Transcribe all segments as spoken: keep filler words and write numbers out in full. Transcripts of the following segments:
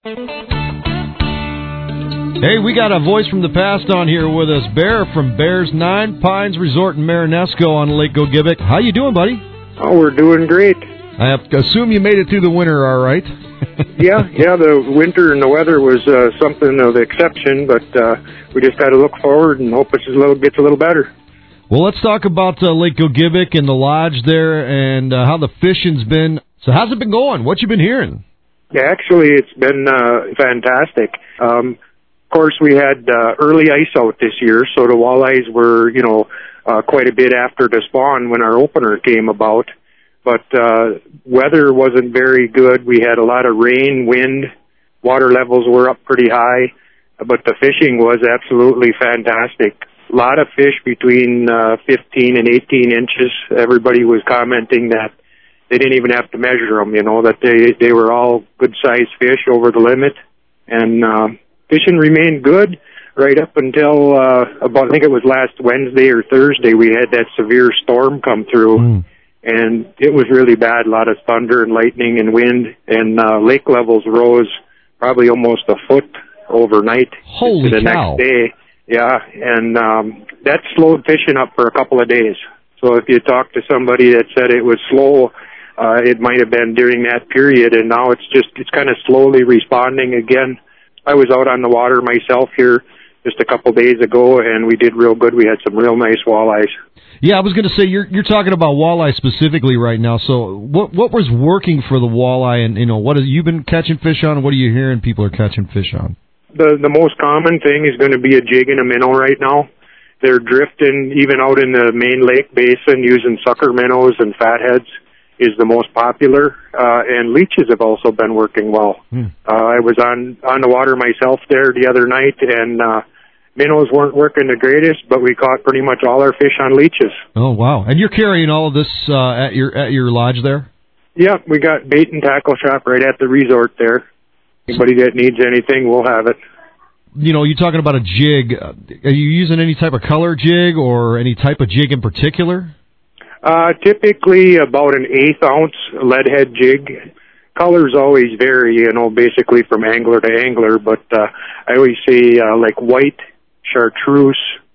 Hey, we got a voice from the past on here with us. Bear from Bears Nine Pines Resort in Marinesco on Lake Gogebic. How you doing, buddy? Oh, we're doing great. I assume you made it through the winter all right. yeah, yeah, the winter and the weather was uh, something of the exception, but uh, we just got to look forward and hope it's a little, gets a little better. Well, let's talk about uh, Lake Gogebic and the lodge there and uh, how the fishing's been. So how's it been going? What you been hearing? Yeah, actually, it's been uh, fantastic. Um, of course, we had uh, early ice out this year, so the walleyes were, you know, uh, quite a bit after the spawn when our opener came about. But uh, weather wasn't very good. We had a lot of rain, wind, water levels were up pretty high, but the fishing was absolutely fantastic. A lot of fish between uh, fifteen and eighteen inches. Everybody was commenting that they didn't even have to measure them, you know, that they, they were all good-sized fish over the limit. And uh, fishing remained good right up until uh, about, I think it was last Wednesday or Thursday, we had that severe storm come through. Mm. And it was really bad, a lot of thunder and lightning and wind, and uh, lake levels rose probably almost a foot overnight. Holy to the cow. next day. Yeah, and um, that slowed fishing up for a couple of days. So if you talk to somebody that said it was slow, uh, it might have been during that period, and now it's just, it's kind of slowly responding again. I was out on the water myself here just a couple days ago, and we did real good. We had some real nice walleyes. Yeah, I was going to say, you're you're talking about walleye specifically right now. So what what was working for the walleye, and you know what have you been catching fish on? What are you hearing people are catching fish on? The the most common thing is going to be a jig and a minnow right now. They're drifting even out in the main lake basin using sucker minnows and fatheads is the most popular, uh, and leeches have also been working well. Hmm. Uh, I was on on the water myself there the other night, and uh, minnows weren't working the greatest, but we caught pretty much all our fish on leeches. Oh, wow. And you're carrying all of this uh, at your at your lodge there? Yeah, we got bait and tackle shop right at the resort there. Anybody that needs anything, we'll have it. You know, you're talking about a jig. Are you using any type of color jig or any type of jig in particular? Uh, typically about an eighth ounce lead head jig. Colors always vary, you know, basically from angler to angler, but uh, I always say uh, like white, chartreuse,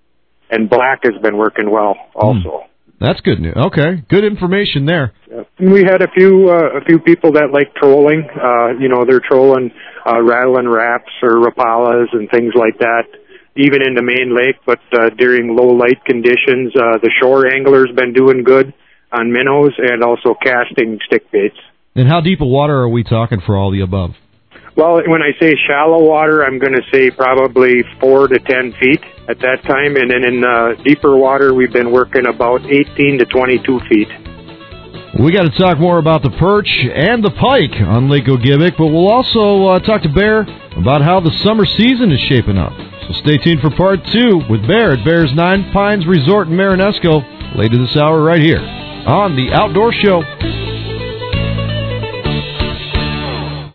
and black has been working well also. Mm. That's good news. Okay, good information there. Yeah. We had a few uh, a few people that like trolling. Uh, you know, they're trolling uh, rattling raps or rapalas and things like that, even in the main lake. But uh, during low light conditions, uh, the shore angler's been doing good on minnows and also casting stick baits. And how deep of water are we talking for all the above? Well, when I say shallow water, I'm going to say probably four to ten feet at that time. And then in uh, deeper water, we've been working about eighteen to twenty-two feet. We got to talk more about the perch and the pike on Lake Gogebic, but we'll also uh, talk to Bear about how the summer season is shaping up. So stay tuned for part two with Bear at Bear's Nine Pines Resort in Marinesco later this hour right here on The Outdoor Show.